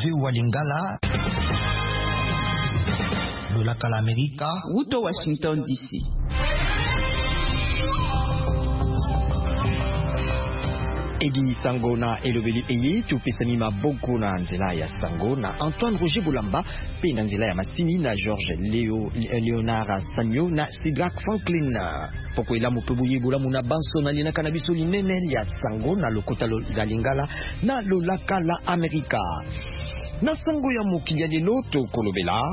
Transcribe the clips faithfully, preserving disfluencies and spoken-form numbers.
Viu Lingala, Lolakala Amerika, Wuto Washington D C. Edi Sango na elobeli eye tupesani maboko na nzela ya Sango na Antoine Roger Boulamba pe na nzela ya Masini na George Leo Leonard Sanyo na Sidrak Franklin poko ela mopebuye bolamu na banso na lina kanabiso linene ya Sango na lokota la Lingala na lolaka la Amerika na Sango ya mokili ya lelo to kolobela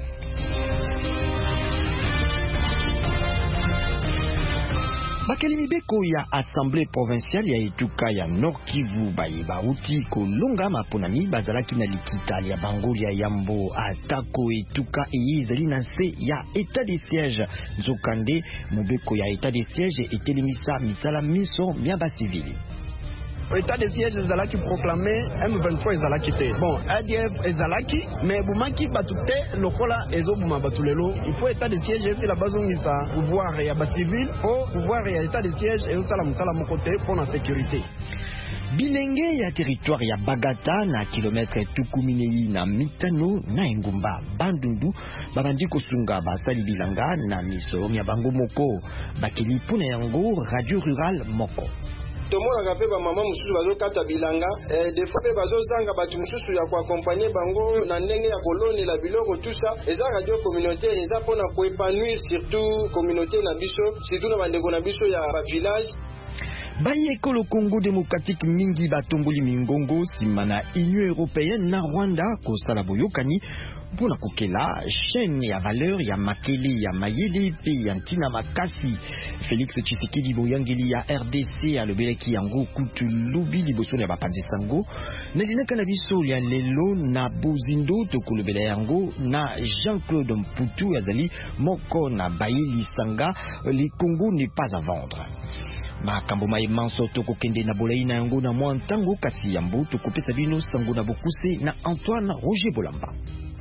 bakeli mibeko ya Assemblée provinciale ya etuka ya Nord Kivu baye bauti kolonga maponami bazalaki na likita ya bango ya Yambo atako etuka eyezali na nse ya état de siège nzokande mobeko ya état de siège etelemisa misala miso mia basivili. État de siège ezalaki proclamé M vingt-trois ezalaki te. Bon, A D F ezalaki, mais bumaki batute lokola ezobuma batulelo. Il faut état de siège esi la bazongisa pouvoir ya basivile au pouvoir ya état de siège et osala musala mokote pour la sécurité. Bilenge ya territoire ya Bagata na kilometre tukuminei na mitano na engumba bandundu babandi kosunga basali bilanga na miso ya bango moko bakeli puna yango radio rural moko. Tomona kape ba mama mususu bazokata bilanga eh, de fois pe bazozanga batu mususu ya kuaccompagner bango na ndenge ya koloni la biloko tout ça eza radio communautaire eza pona ko épanouir surtout communauté na biso surtout na bandeko na biso ya ba village. Baye ekolo Congo démocratique mingi batomboli mingongo simana Union européenne na Rwanda kosala boyokani mpona kokela chaîne ya valeur ya makeli ya mayele pe ya ntina makasi. Félix Tshisekedi boyangeli ya R D C alobelaki yango kutu lobi liboso ya bapanzi sango na dinaka na biso ya lelo na bozindo tokolobela yango na Jean-Claude Mputu azali moko na bayeli sanga le Congo n'est pas à vendre. Makambo maimanso tokokende na bolai na yango na mwa ntango kasi yambo tokopesa bino sango na bokuse na Antoine Roger Bolamba.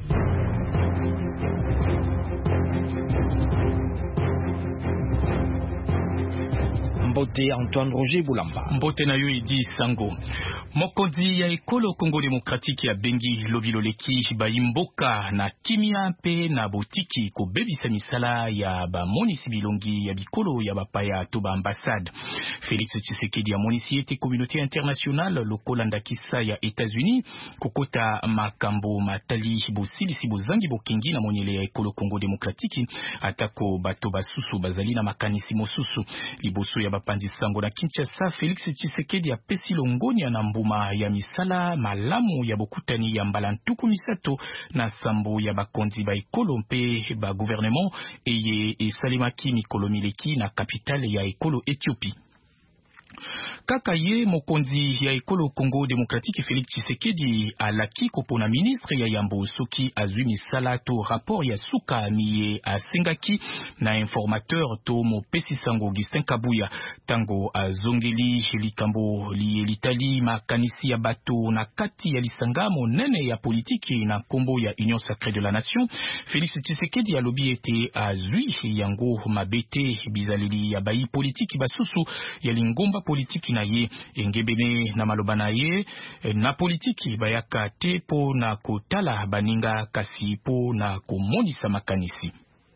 Mbote Antoine Roger Bolamba. Mbote na yo edi sango. Mokonzi ya ekolo Congo démocratique ya bengi lobiloleki bayimboka na kimia pe na botiki ko bebisa misala ya ba monisi bilongi ya bikolo ya bapaya to ba ambassade. Félix Tshisekedi ya monisi ete communauté internationale lokolanda kisa ya États-Unis kokota makambo matali bosilisi bozangi bokingi na monyele ya ekolo Congo démocratique atako bato basusu bazali na makanisi mosusu liboso ya bapanzi sango na Kinshasa. Félix Tshisekedi ya pesi longoni na mbuma ya misala malamu ya bokutani ya mbalantuku misato na sambo ya bakonzi ba ekolo mpe ba gouvernement eye esalimaki mikolo mileki na kapitale ya ekolo Ethiopie. Kaka ye mokonzi ya ekolo Congo démocratique Félix Tshisekedi alaki kopona ministre ya Yambo soki azwi misala to rapport ya suka miye asengaki na informateur to mopesi sango Augustin Kabuya tango azongeli likambo li litali makanisi ya bato na kati ya lisanga monene ya politiki na kombo ya Union Sacrée de la Nation. Félix Tshisekedi alobi ete azwi yango mabete bizaleli ya bayi politiki basusu ya lingomba politiki na ye engebene na maloba na ye na politiki bayaka te po na kotala baninga kasi po na komonisa makanisi.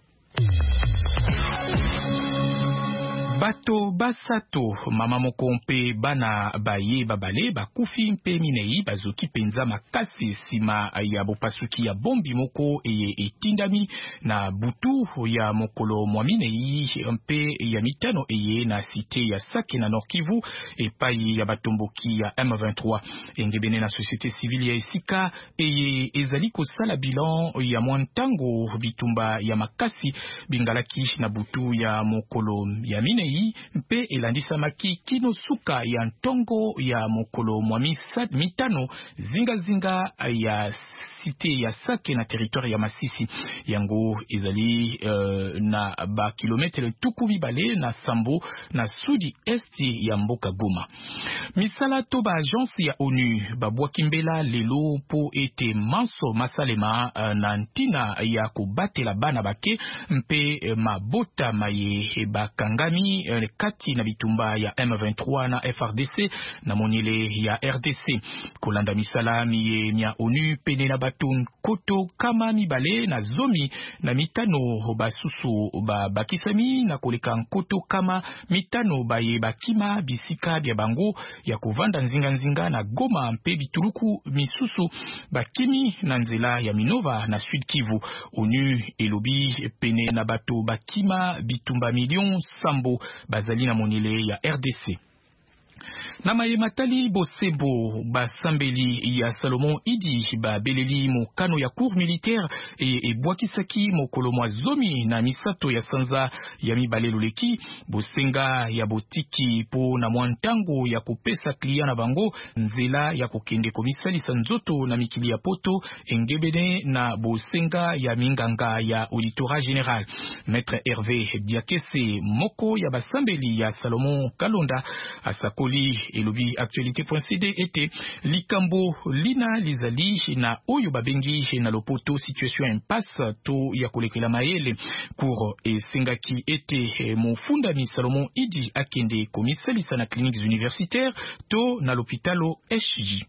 Bato basato mama moko mpe bana baye babale bakufi mpe minei bazoki penza makasi sima ya bopasuki ya bombi moko eye etindami na butu ya mokolo mwa minei mpe ya mitano eye na site ya Sake na Nord Kivu epai ya batomboki ya M vingt-trois. Engebene na société civile ya esika eye ezali kosala bilan ya mwantango bitumba ya makasi bingalaki na butu ya mokolo ya minei mpe elandisa maki kino suka ya ntongo ya mokolo mwa mitano zinga zinga ya cité ya Sake na territoire ya Masisi yango ezali uh, na ba kilometre tukubi bale na Sambo na sudi esti ya mboka Goma. Misala to ba agence ya ONU babwa kimbela lelo po ete manso masalema uh, na ntina ya kubatela bana bake mpe uh, mabota maye bakangami uh, kati na bitumba ya M vingt-trois na F R D C na monyele ya R D C. Kolanda misala miye mia ONU pene na batun koto kama mibale na zomi na mitano basusu ba bakisami na koleka nkoto kama mitano baye bakima bisika bya bango ya kuvanda nzinga nzinga na Goma mpe bituluku misusu bakimi na nzela ya Minova na Sud Kivu. ONU elobi pene na bato bakima bitumba million sambo bazali na monele ya R D C. Na maye matali bosebo basambeli ya Salomon Idi ba beleli mokano ya cour militaire e, e bwakisaki mokolo mwa zomi na misato ya sanza ya mibalelo leki bosenga ya botiki po na mwantango ya kopesa klia na bango nzela ya kokende komisalisa nzoto na mikili ya poto engebene na bosenga ya minganga ya auditora general. Maître Hervé Diakese moko ya basambeli ya Salomon Kalonda asakoli elobi actualité.cd ete likambo lina lizali na oyo babengi na lopoto situation impasse to ya kolekela maele pour esengaki ete mofundami Salomon Idi akende komisalisa na cliniques universitaires to na l'hôpitalo S J.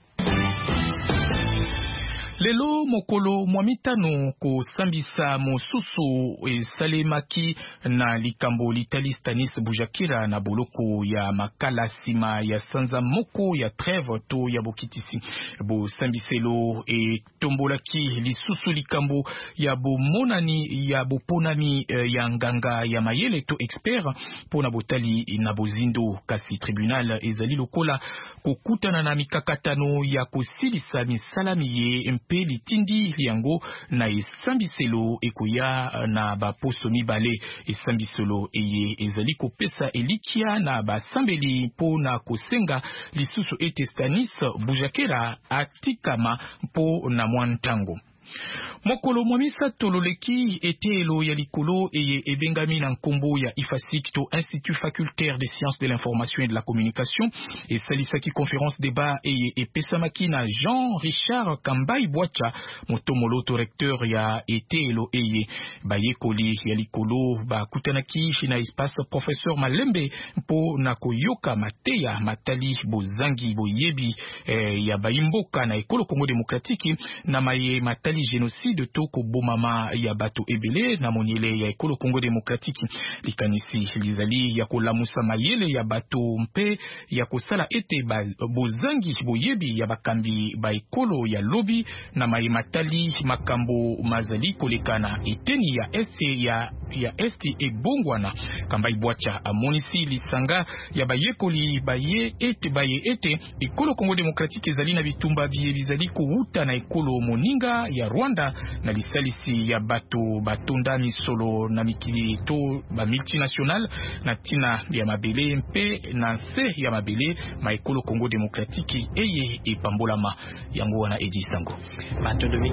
Lelo mokolo mwamitano ko sambisa mosusu e salemaki na likambo litali Stanis Bujakira na boloko ya makala sima ya sanza moko ya trêve to ya bokitisi bo sambiselo e tombolaki lisusu likambo ya bomonani ya boponami e, ya nganga ya mayele to expert pona botali na bozindo kasi tribunal ezali lokola kokutana na mikakatano ya kosilisa misalami ye mpe litindi yango na esambiselo ekoya na baposo mibale esambiselo eye ezali kopesa elikia na basambeli po na kosenga lisusu ete Stanis Bujakera atikama po na mwantango. Mokolo mwamisa tololeki etelo ya likolo eye ebengami na nkombo ya I F A S I C to Institut Facultaire des Sciences de l'Information et de la Communication et salisaki conférence débat eye epesamaki na Jean-Richard Kambai Bwacha motomoloto recteur ya etelo eye bayekoli ya likolo bakutanaki na espace professeur Malembe mpo na koyoka mateya matali bozangi boyebi eh, ya bayimboka na ekolo Congo démocratique na maye matali génocide de toko bomama ya bato ebele na monyele ya ekolo Congo démocratique likanisi lizali ya kolamusa mayele ya bato mpe ya kosala ete ba, bozangi boyebi ya bakambi ba ekolo ya lobi na maye matali makambo mazali kolekana eteni ya este ya ya este ebongwana Kambai Bwacha amonisi lisanga ya bayekoli baye ete baye ete ekolo Congo démocratique ezali na bitumba biye bizali kouta na ekolo moninga ya Rwanda na lisalisi ya bato batonda misolo na mikili to ba multinational na tina ya mabele mpe na nse ya mabele ma ekolo Congo démocratique eye epambolama yango wana Edi Sango Matodomi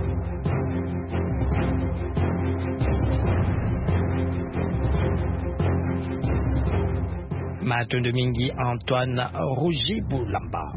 Matondo mingi Antoine Roger Boulamba.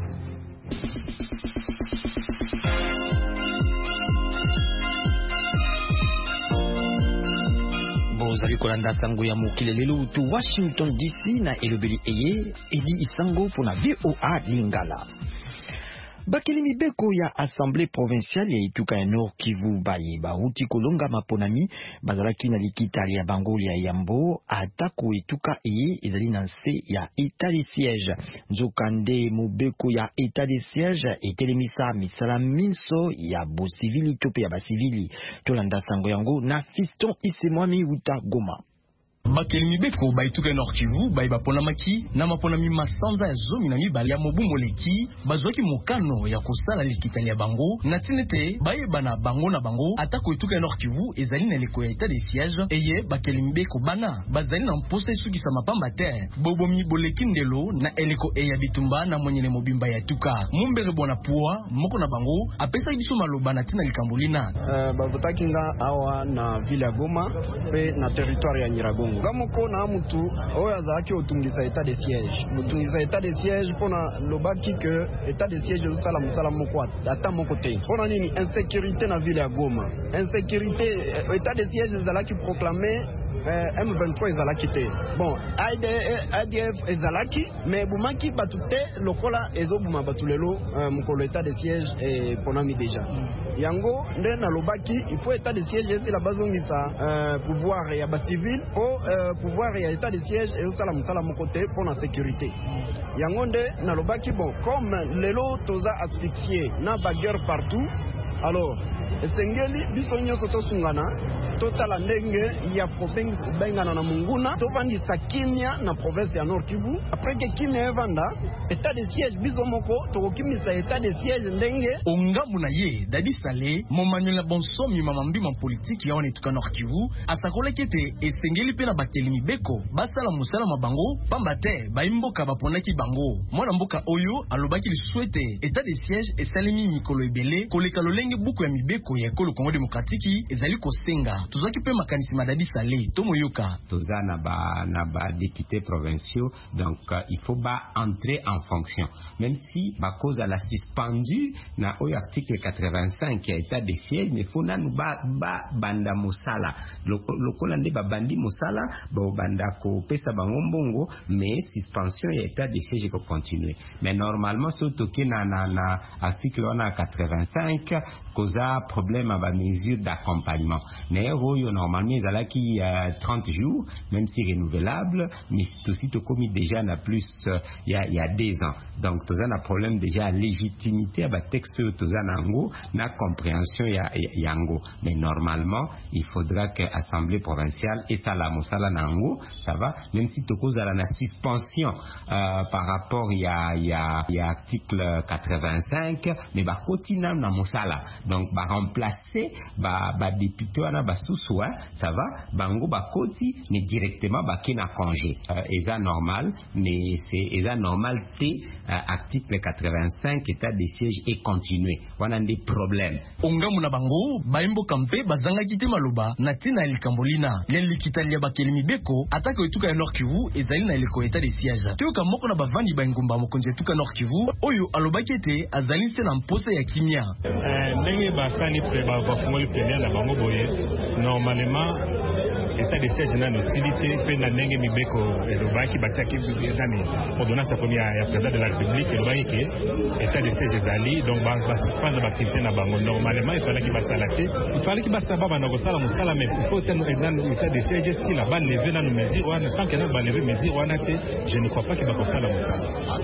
Bozali kolanda sango ya mokile lelo tu Washington D C na elobeli eye Edi Isango pona V O A Lingala. Bakeli mibeko ya Assemblée provinciale ya Ituka ya Nord Kivu baye bauti kolonga maponami bazalaki na likitali ya bangoli ya Yambo atako Ituka eye ezali na nse ya état de siège. Nzokande mobeko ya état de siège etelemisa misala minso ya bo civili tope ya ba civili. Tolanda sango yango na Fiston Isemwami uta Goma. Bakelimi beko baituka Nord Kivu bai bapona maki na mapona mi masanza ya zomi na mibale ya mobu moleki bazwaki mokano ya kosala likitali ya bango na tinete baye bana bango na bango atako ituka Nord Kivu ezali na leko ya état de siège eye bakelimi beko bana bazali na mposa esukisa mapamba te bobomi boleki ndelo na eleko eya bitumba na mwenyene mobimba ya tuka mumbere bona puwa moko na bango apesa biso maloba na tina likambulina uh, bavotaki nga awa na ville ya Goma pe na territoire ya Nyiragongo gamoko na mutu oyo azalaki otungisa état de siège motungisa état de siège pona lobaki que état de siège osala musala moko ata moko te pona nini insécurité na ville ya Goma insécurité état de siège ezalaki proclamé Euh, M vingt-trois ezalaki te bon A D F ezalaki mais bumaki batu te lokola ezobuma batu lelo euh, mokolo état de siège et ponami déjà yango nde nalobaki il faut état de siège esi la bazongisa euh, pouvoir ya bacivil o euh, pouvoir ya état de siège ezosala mosala moko te mpona sécurité yango nde nalobaki bon comme lelo toza asphyxié na baguerre partout alors esengeli biso nyonso tosungana totala ndenge ya kobengana na munguna tovandisa kimia na province ya Nord Kivu après que kimia evanda état de siège biso moko tokokimisa état de siège ndenge ongamu na ye Dadi Saleh momanuela bonsomi mamambi ma politique ya onetuka Nord Kivu asakoleki te esengeli pe na bakelimi beko basala musala mabango pamba te baimboka baponaki bango mwana mboka oyo alobaki lisuete état de siège esalemi mikolo ebele koleka lolenge buku ya mibeko ya ekolo Congo démocratique ezali kosenga tozaki pe makanisi Dadi Saleh tomoyoka toza na ba na ba députés provinciaux donc uh, il faut ba entrer en fonction même si ba cause à la suspendu na oyo article quatre-vingt-cinq ya état de siège mais faut nanu ba ba banda musala lokola nde ba bandi musala ba banda ko pesa bango mbongo mais suspension ya état de siège ko continuer mais normalement surtout que na na, na article on quatre-vingt-cinq causa problème à ba mesure d'accompagnement mais oyo normalement ezalaki euh, trente jours même si renouvelable mais aussi to commis déjà na plus il euh, y, y a deux ans donc toza na problème déjà légitimité ba texte toza nango na compréhension ya yango mais normalement il faudra que assemblée provinciale et ça la mosala nango ça va même si to cause la suspension euh, par rapport il y a il y a il y a article quatre-vingt-cinq mais ba continue na mosala donc ba remplacer ba ba député wana ba sous ça va bango ba koti mais directement ba kina congé euh, eza normal mais c'est eza normal te euh, article quatre-vingt-cinq état de siège et continuer wana des problèmes ongamu na bango baimbo kampe bazanga kite maloba na tina likambolina len likitali ya bakelimi beko ataka etuka ya Nord Kivu ezali na leko état de siège teo moko na bavandi ba ngumba mokonje etuka Nord Kivu oyo alobaki te azali se na mposa ya kimia euh, ndenge basali pre ba bafungoli premier na bango boye normalement état de siège na hostilité pe na ndenge mibeko elobaki batiaki nani ordonnance première ya président de la République elobaki ke état de siège ezali donc basuspendre baactivité na bango normalement efalaki basala te efalaki basala bana kosala mosala mais il faut nanu état de siège si la baleve nanu mesure wana tant que nanu baleve mesure wana te je ne crois pas ke bakosala mosala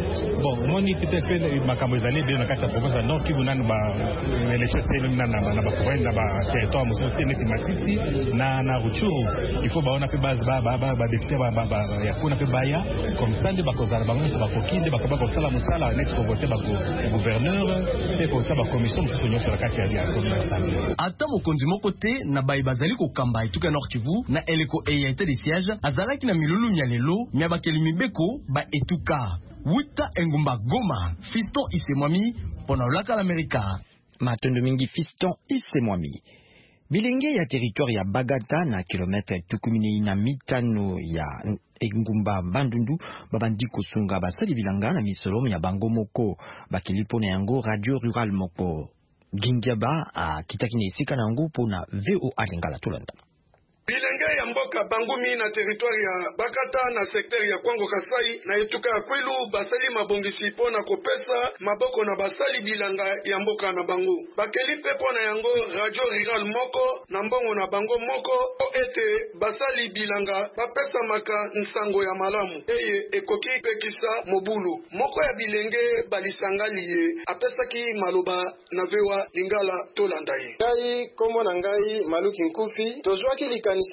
bon moni peut-être pe makambo ezali bien na kati ya province ya Nord Kivu nanu ba élection seli na na ba province na ba territoire mosusu te neti Masisi na na Rutshuru il faut baona pe base ba ba ba député ba ba ya kuna pe baya comme ça nde bakozala bango ba kokinde bakaba kosala musala next ko voter ba gouverneur pe ko sa ba commission mosusu nyonso la kati ya commune ata mokonzi moko te na bai bazali kokamba etuka Nord Kivu na eleko eya état de siège azalaki na milulu nyalelo nya bakelimi beko ba etuka wuta engumba Goma Fiston Isemwami pona olaka l'América matondo mingi Fiston Isemwami bilenge ya territoire ya Bagata na kilometre tukumini na mitano ya engumba Bandundu babandi kosunga basali bilanga na misolomo ya bango moko bakilipo na yango radio rural moko Gingiaba a kitaki na esika na yango pona V O A Lingala Tolanda bilenge ya mboka bangumi na territoire ya Bakata na secteur ya Kwango Kasai na etuka ya Kwilu basali mabongisi pona kopesa maboko na basali bilanga ya mboka na bango bakeli pe pona yango radio rural moko na mbongo na bango moko o ete basali bilanga bapesa maka nsango ya malamu eye ekoki pekisa mobulu moko ya bilenge balisangali ye apesaki maloba na vewa Lingala Tolanda ye ngai komo na ngai Maluki Nkufi tozwaki likanisi ya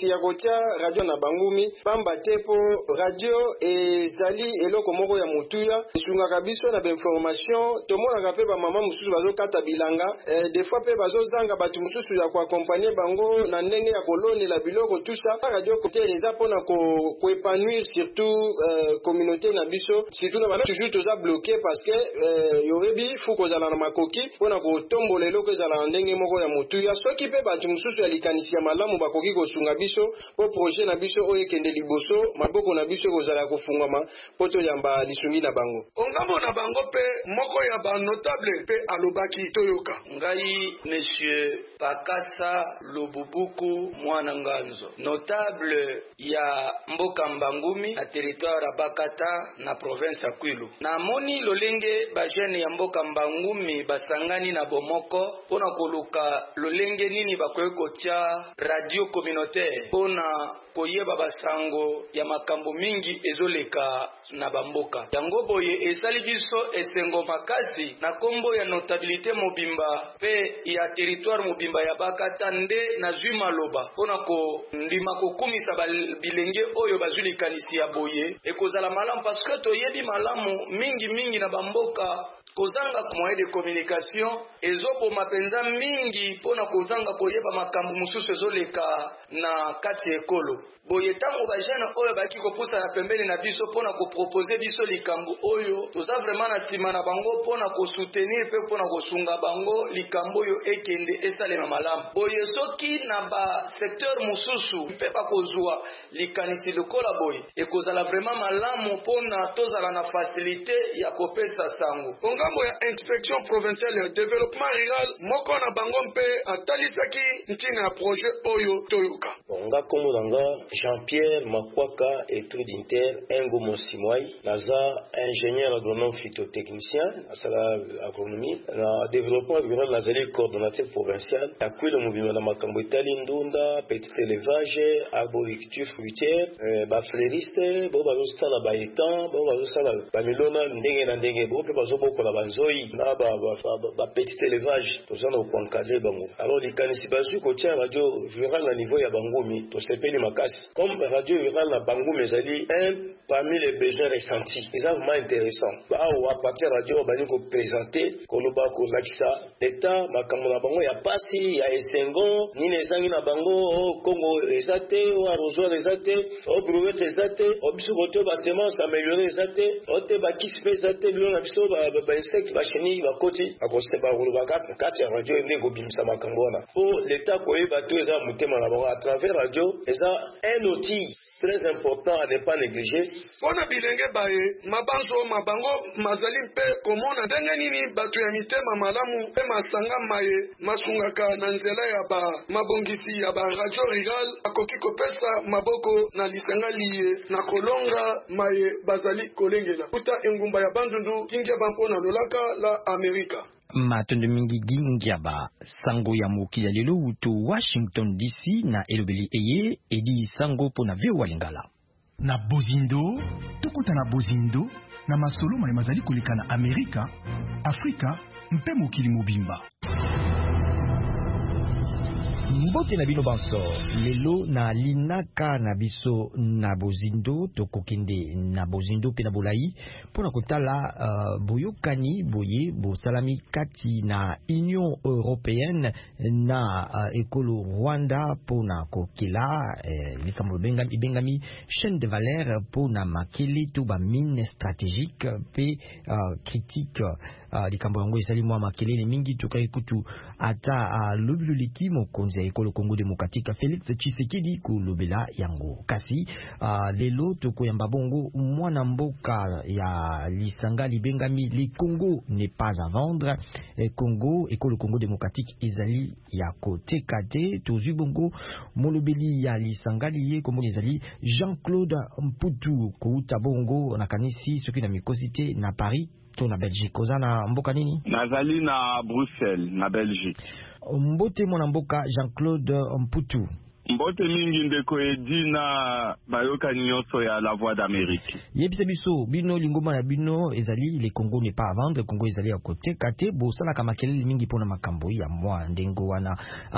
batia radio na bangumi pamba te po radio ezali eloko moko ya mutuya esungaka biso na information tomonaka pe ba mama mususu bazokata bilanga eh, des fois pe bazozanga batu mususu ya koakompanye bango na ndenge ya koloni la biloko tout ça radio côté eza pona ko koépanouir surtout euh, communauté na biso surtout na bana toujours toza bloqué parce que euh, yorebi faut kozala na makoki pona ko tombola eloko ezala na ndenge moko ya mutuya soki pe batu mususu ya likanisi ya malamu bakoki kosunga biso po projet na biso oyo ekende liboso maboko na biso kozala kofungwama po toyamba lisungi na bango ongambo na bango pe moko ya ba notable pe alobaki toyoka ngai monsieur Pakasa Lububuku mwana nganzo notable ya mboka mbangumi na territoire ya Bakata na province ya Kwilu na moni lolenge ba jeune ya mboka mbangumi basangani na bomoko pona koluka lolenge nini bakoyeko tia radio communautaire pona koyeba basango ya makambo mingi ezoleka na bamboka yango boye esali biso esengo makasi na kombo ya notabilité mobimba pe ya territoire mobimba ya Bakata nde na zwi maloba pona ko ndima kokumisa bilenge oyo bazulikanisi ya boye ekozala malamu parce que toyebi malamu mingi mingi na bamboka kozanga moyen de communication ezoboma penza mingi pona kozanga koyeba makambo mususu ezoleka na kati ekolo boye tango ba jeune oyo baki kopusa na pembeni na biso pona ko proposer biso likambo oyo toza vraiment na sima na bango pona ko soutenir pe pona ko sunga bango likambo oyo ekende esalema malamu boye soki na ba secteur mususu pe pa kozwa likanisi lokola boye ekozala vraiment malamu pona tozala na facilité ya kopesa sango ongambo ya inspection provinciale ya développement rural moko na bango mpe atalisaki ntina ya projet oyo toyoka onga kombo nanga Jean-Pierre Makwaka étude inter Engo Mosimwai naza ingénieur agronome phytotechnicien à la agronomie na développement rural nazali coordonnateur provincial Akwila mobima na makambo etali ndunda petit élevage arboriculture fruitière euh, ba fleuriste bo bazosala ba étang bo bazosala ba milona ndenge na ndenge bo pe bazobokola banzoi na ba ba petit élevage tozana ko encadrer bango alors likanisi bazu ko tia radio rural na niveau ya bangumi to sepeli makasi comme radio rural na bango mezali un parmi les besoins ressentis c'est vraiment intéressant ba à partir radio bani ko présenter koloba ko lakisa état makambo na bango ya pasi ya esengo ni nezangi na bango Congo ezate o arrosoir ezate o brouette ezate o biso koto ba semence améliorer ezate o te ba kispe ezate bilo na biso ba ba insecte ba chenille ba koti akose ba koloba ka kati radio ndi ko bimisa makambo na po l'état ko yeba to eza mutema na bango à travers radio eza un outil très important à ne pas négliger. Pona bilenge bae mabanzo mabango mazali mpe komona ndenge nini batu ya mitema malamu pe masanga maye masungaka na nzela ya ba mabongisi ya ba radio rural akoki kopesa maboko na lisanga liye na kolonga maye bazali kolengela kuta engumba ya bandundu kingia bampona lolaka la Amerika. Matondo mingi gingiaba sango ya moki ya lelo uto Washington D C na elobeli eye edi sango pona vio walingala na bozindo tukuta na bozindo na masolo ma mazali koleka na Amerika Afrika mpe mokili mobimba mbote na bino banso lelo na linaka na biso na bozindo tokokende na bozindo pe na bolai pona kotala uh, boyokani boye bosalami kati na Union Européenne na uh, ekolo Rwanda pona kokela eh, likambo bengami bengami chaîne de valeur pona makele to ba mine stratégique pe uh, critique uh, likambo yango esali mwa makele mingi tokai kutu ata uh, lobuliki mokonzi ekolo Congo démocratique Félix Tshisekedi kulobela yango kasi uh, lelo toko yamba bongo mwana mboka ya lisanga libengami le Congo n'est pas à vendre e Congo ekolo Congo démocratique ezali ya koteka te tozu bongo molobeli ya lisanga liye kombo ezali Jean-Claude Mputu kouta bongo na kanisi soki na mikosite na Paris to na Belgique ozana mboka nini nazali na Bruxelles na Belgique mbote mwana mboka Jean-Claude Mputu mbote mingi ndeko edina bayoka nyonso ya la voix d'Amérique. Yebisa biso bino lingoma na bino ezali le Congo n'est pas à vendre, le Congo ezali à côté kate bosala kama kelele mingi pona makambo ya mwa ndengo wana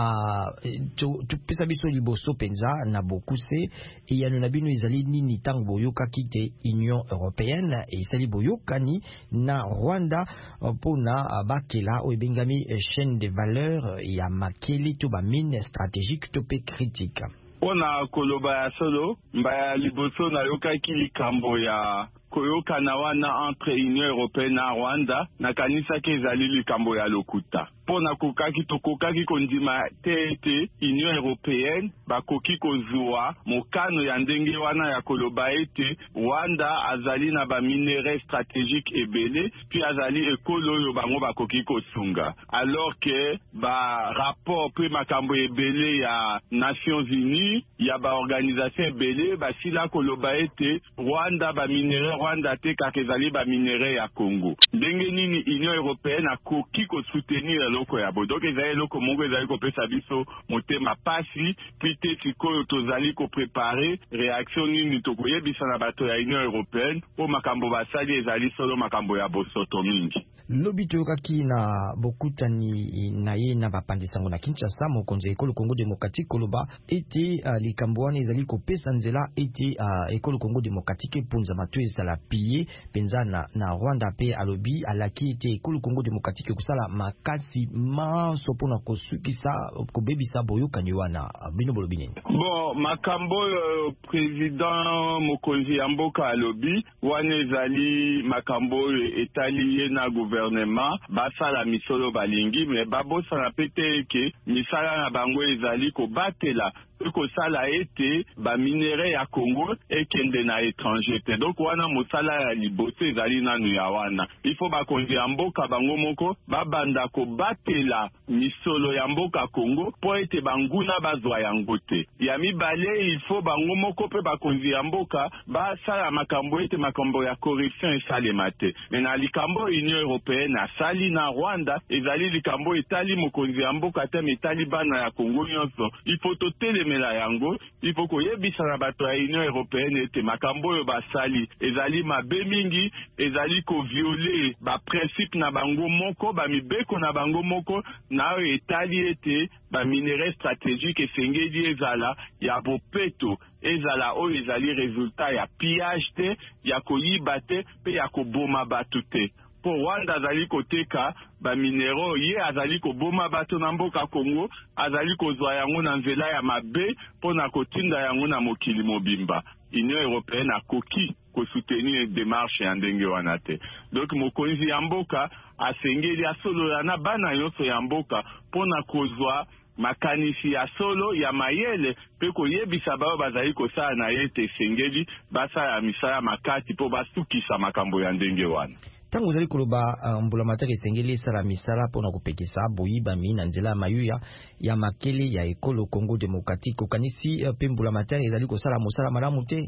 uh, tu pesa biso liboso penza na bokuse e yano na bino ezali nini tango boyoka kite Union Européenne e ezali boyokani na Rwanda pona uh, bakela o ebengami uh, chaîne de valeur ya makeli to ba mine stratégique to pe critique. Pona koloba ya solo mbaya liboso na yokaki likambo ya koyoka na wana entre Union Européenne na Rwanda na kanisa ke ezali likambo ya lokuta. Pona kokaki tokokaki kondima tete Union Européenne bakoki kozua mokano ya ndenge wana ya koloba ete Rwanda azali na ba minere stratégique ebele puis azali ekolo oyo bango bakoki kosunga, alors que ba rapport pe makambo ebele ya Nations Unies ya ba organisation ebele basila koloba ete Rwanda ba minere Rwanda te kaka ezali ba minere ya Congo. Ndenge nini Union Européenne akoki kosoutenir loko ya bo. Donc ezali loko mongo ezali kopesa biso motema pasi puis te sikoyo tozali ko préparer réaction nini tokoyebisa na bato ya Union Européenne po makambo basali ezali solo makambo ya bosoto mingi. Lobi toyokaki na bokutani na ye na bapandisango na Kinshasa mokonzi ekolo Congo démocratique koloba ete uh, likambo wana ezali kopesa nzela ete uh, ekolo Congo démocratique punza matu ezala piye penza na, na Rwanda pe alobi alaki ete ekolo Congo démocratique kusala makasi manso pona kosukisa kobebisa boyokani wana bino bolobi nini? Bon, makambo uh, président mokonzi ya mboka alobi wana ezali makambo etali na gouvernement basala misolo balingi me babosana pete eke misala na bango ezali kobatela kosala ete ba minere ya Congo ekende na étranger te. Donc wana mosala ya liboso ezali nanu ya wana il faut bakonzi ya mboka bango moko babanda kobatela misolo ya mboka Congo po ete banguna bazwa yango te. Ya mibale il faut bango moko pe bakonzi ya mboka basala makambo ete makambo ya corruption esalema te. Me na likambo Union Européenne asali na Rwanda ezali likambo etali mokonzi ya mboka te metali bana ya Congo nyonso. Il faut totele mela yango il faut koyebisa na bato ya Union Européenne ete makambo oyo basali ezali mabe mingi ezali ko violer ba principe na bango moko ba mibeko na bango moko na oyo etali ete ba minere stratégique esengeli ezala ya bopeto ezala oyo ezali resultat ya pillage te ya koyiba te pe ya koboma bato te. Po Rwanda azali koteka ba minero ye azali koboma bato na mboka Congo azali kozwa yango na nzela ya mabe pona kotinda yango na mokili mobimba. Union Européenne akoki kosoutenir démarche ya ndenge wana te. Donc mokonzi ya mboka asengeli asolola na bana nyonso ya mboka pona kozwa makanisi ya solo ya mayele pe koyebisa bao bazali kosala na ye te sengeli basala misala makati po basukisa makambo ya ndenge wana. Tango uzali koloba uh, mbula matari esengeli sala misala pona kopekisa boyiba mi na nzela mayuya ya makele ya ekolo Congo démocratique okanisi uh, pe mbula matari ezali kosala mosala malamu te?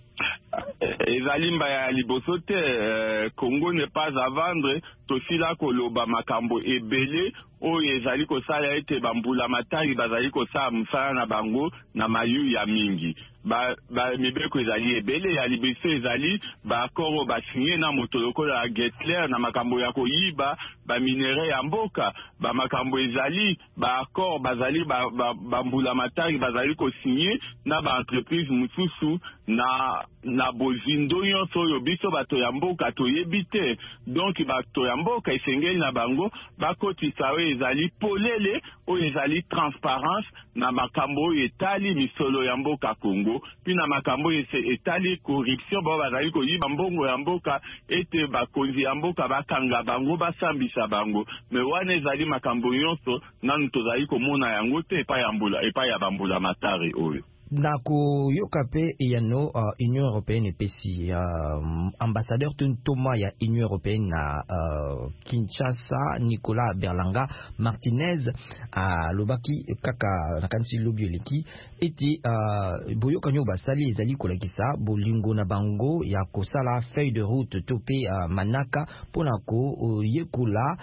Ezali mbaya liboso te. euh, Congo n'est pas à vendre tosila koloba makambo ebele oyo ezali kosala ete bambula matari bazali kosala musala na bango na mayu ya mingi. Ba, ba mibeko ezali ebele ya liboso ezali ba akoro basinye na moto lokola Getler na makambo ya koyiba ba minere ya mboka. Ba makambo ezali ba akoro bazali ba, ba, bambula matari bazali kosinye na ba entreprise mususu na na bozindo nyonso oyo biso bato ya mboka toyebi te. Donc bato ya mboka esengeli na bango bakotisa oyo ezali polele oyo ezali transparence na makambo oyo etali misolo ya mboka Congo puis na makambo oyo etali corruption bao bazali koyiba mbongo ya mboka ete bakonzi ya mboka bakanga bango basambisa bango. Me wana ezali makambo nyonso nanu tozali komona yango te epai ya mbula epai ya bambula matari oyo. na ko yokape yano uh, Union Européenne pesi uh, ambassadeur Thomas ya Union Européenne na uh, Kinshasa Nicolas Berlanga Martinez a uh, lobaki kaka nakansi lobi eleki eti uh, boyoka nyo basali ezali kolakisa bolingo na bango ya kosala feuille de route tope uh, manaka pona ko uh, yekola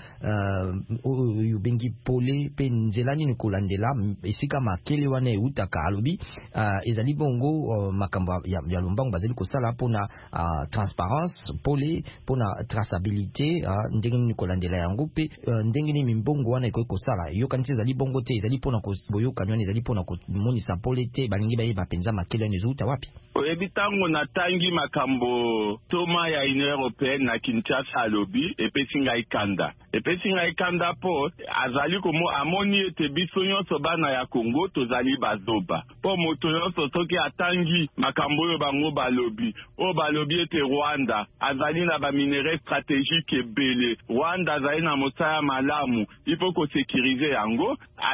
uh, yubengi pole pe nzela nini kolandela esika makele wana eutaka alobi uh, ezali bongo uh, makambo ya, ya lombango bazali kosala pona uh, transparence pole pona traçabilité uh, ndenge nini kolandela yango pe uh, ndenge nini mbongo wana ekoki kosala yokanisi ezali bongo te ezali pona boyoka nyo ezali pona komonisa pole te balingi bayeba penza makele wana ezouta wapi oyebi tango natangi makambo Toma ya Union Européenne na Kinshasa alobi epesi ngai kanda epesi ngai kanda po azali komo amoni ete biso nyonso bana ya Congo tozali bazoba po moto nyonso soki atangi makambo oyo bango balobi o balobi ete Rwanda azali na ba minerais stratégique ebele Rwanda azali na mosala malamu ipo ko sécuriser yango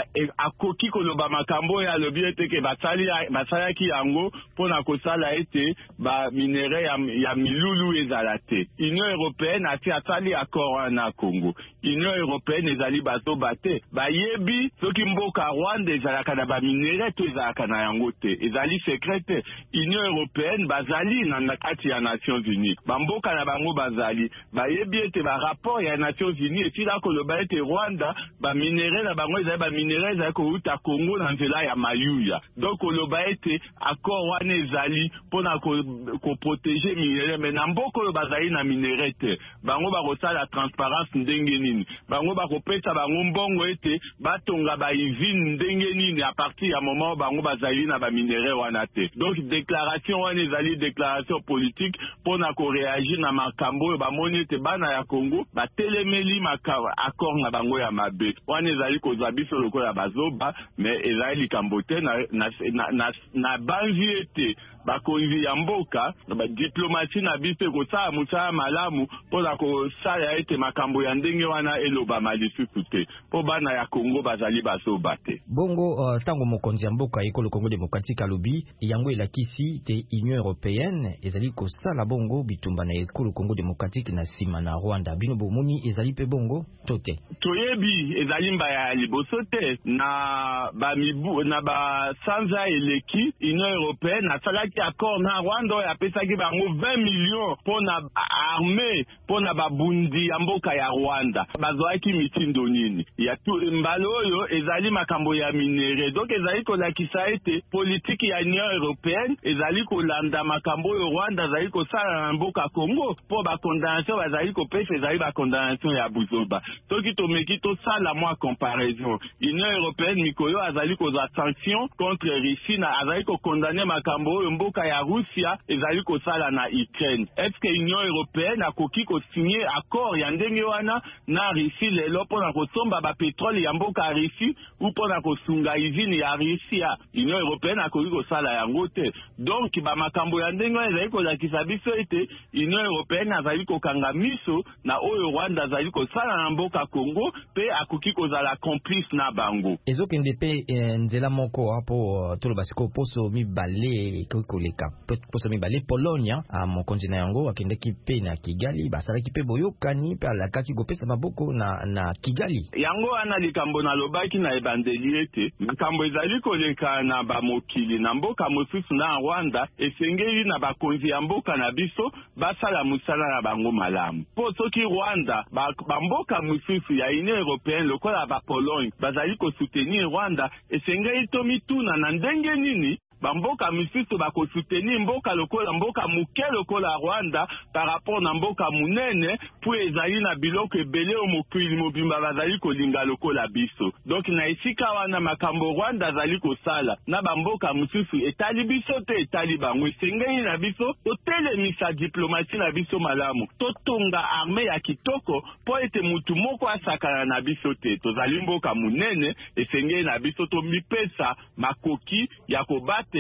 akoki koloba makambo ya alobi ete ke basali basalaki yango pona kosala ete ba minerais ya, ya milulu ezala te Union Européenne ati asali accord na Congo Union Européenne ezali bazoba te bayebi soki mboka Rwanda ezalaka na ba minerais to ezalaka na yango te ezali secret te Union Européenne bazali na kati ya Nations Unies bamboka na bango bazali bayebi ete ba rapport ya Nations Unies esila koloba ete Rwanda ba minerais na bango ezali ba minerais ezali kouta Congo na nzela ya mayuya donc koloba ete accord wana ezali pona ko, ko protéger minerais mais na mboka oyo bazali na minerais te bango bakosala transparence ndenge nini bango bakopesa bango mbongo ete batonga ba usine ndenge nini a partir ya moment bango bazali na ba minerais wana te donc déclaration wana ezali déclaration politique pona ko réagir na makambo oyo bamoni ete bana ya Congo batelemeli makambo accord na bango ya mabe wana ezali kozwa biso lokola bazoba mais ezali likambo te na na, na, na, na banzi ete bakonzi ya mboka ba diplomatie na biso kosala mosala malamu mpona kosala ete makambo ya ndenge wana elobama lisusu te mpo bana ya Congo bazali bazoba te bongo uh, tango mokonzi ya mboka ekolo Congo démocratique alobi yango elakisi te Union Européenne ezali kosala bongo bitumba na ekolo Congo démocratique na sima na Rwanda bino bomoni ezali pe bongo to te toyebi ezali mbaya ya liboso te na bamibu na basanza eleki Union Européenne asalaki accord na Rwanda oyo apesaki bango vingt millions pona armée pona babundi ya mboka ya Rwanda bazwaki mitindo nini ya mbalo oyo ezali makambo ya minere donc ezali kolakisa ete politique ya Union Européenne ezali kolanda makambo oyo Rwanda ezali kosala na mboka Congo po ba condamnation bazali kopesa ezali ba condamnation ya buzoba soki tomeki tosala mwa comparaison Union Européenne mikolo azali kozwa sanction contre Russie na azali ko condamner makambo oyo mboka ya Russia ezali kosala na Ukraine est-ce que Union Européenne akoki ko signer accord ya ndenge wana na Russie lelo pona kosomba ba pétrole ya mboka Russie ou pona kosunga usine ya Russia Union Européenne akoki kosala yango te donc ba makambo ya ndenge wana ezali kolakisa biso ete Union Européenne azali kokanga miso na oyo Rwanda azali kosala na mboka Congo pe akoki kozala complice na bango ezokende pe eh, nzela moko hapo uh, tolo basiko poso mibale koleka poso mibale Polonia uh, mokonzi na yango akendeki pe na Kigali basalaki pe boyokani pe alakaki kopesa maboko na na Kigali yango wana likambo na lobaki na ebandeli ete makambo ezali koleka na bamokili na mboka mosusu na Rwanda esengeli na bakonzi ya mboka na biso basala musala na bango malamu po soki Rwanda bamboka mosusu ya Union Européenne lokola ba Pologne bazali kosoutenir Rwanda esengeli tomituna na ndenge nini bamboka misusu bakosoutenir mboka lokola mboka muke lokola Rwanda par rapport na mboka munene po ezali na biloko ebele o mokili mobimba bazali kolinga lokola biso donc na esika wana makambo Rwanda azali kosala na bamboka misusu etali biso te etali bango esengeli na biso totelemisa diplomatie na biso malamu totonga armée ya kitoko po ete mutu moko asakana na biso te tozali mboka munene esengeli na biso tomipesa makoki ya kobata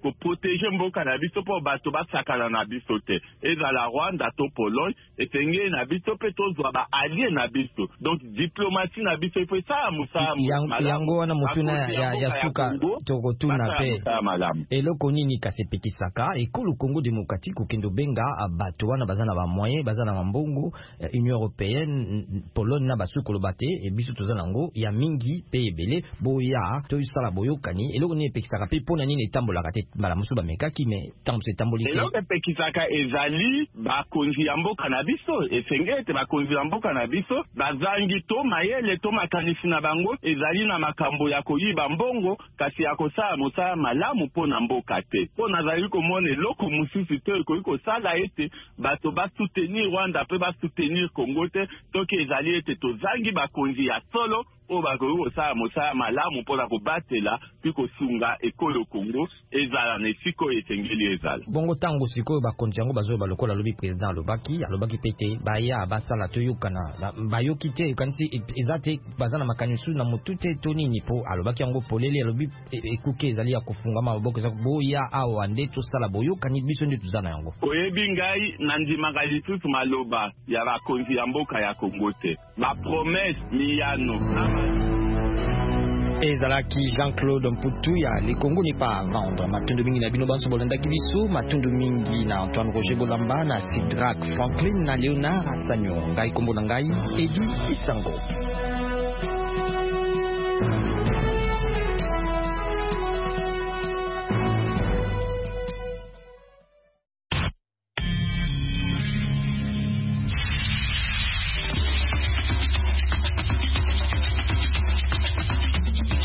ko protéger mboka na biso po bato basakana na biso te ezala Rwanda to Pologne etenge na biso pe tozwa ba allié na biso donc diplomatie na biso ipo sa musa yango wana mutuna ya ya suka toko tuna pe eloko nini kasepekisaka ekolo Congo démocratique okendo benga bato wana bazana ba moyen bazana mambongo Union européenne Pologne na basukolo bate e biso tozana ngo ya mingi pe ebele boya to sala boyokani eloko ni epekisaka pe pona nini etambola kate mala musu ba mekaki me tambo se tamboli te eloko epekisaka ezali bakonzi ya mboka na biso esengete bakonzi ya mboka na biso bazangi to mayele to makanisi na bango ezali na makambo ya koyiba mbongo kasi ya kosala mosala malamu pona mboka te pona zali komona eloko mususu te ekoki kosala ete bato basoutenir Rwanda pe basoutenir Congo te toki ezali ete tozangi bakonzi ya solo o bakoki kosala mosala malamu mpona kobatela mpe kosunga ekolo Congo ezala na esika etengeli ezala bongo ntango sikoyo bakonzi yango bazoyoba lokola alobi président alobaki alobaki pe te baya basala toyokana bayoki te ekanisi eza te baza na makanisi na motu te to nini mpo alobaki yango polele alobi ekuke ezali ya kofungama maboko eza boya awa nde tosala boyokani biso nde toza na yango oyebi ngai nandimaka lisusu maloba ya bakonzi ya mboka ya Congo te bapromese miyano ezalaki Jean-Claude Mputu ya le Congo n'est pas à vendre matundu mingi na bino banso bolandaki biso matundu mingi na Antoine Roger Bolamba na Sidrak Franklin na Léonard Assanyo ngai kombo na ngai Edi Isango.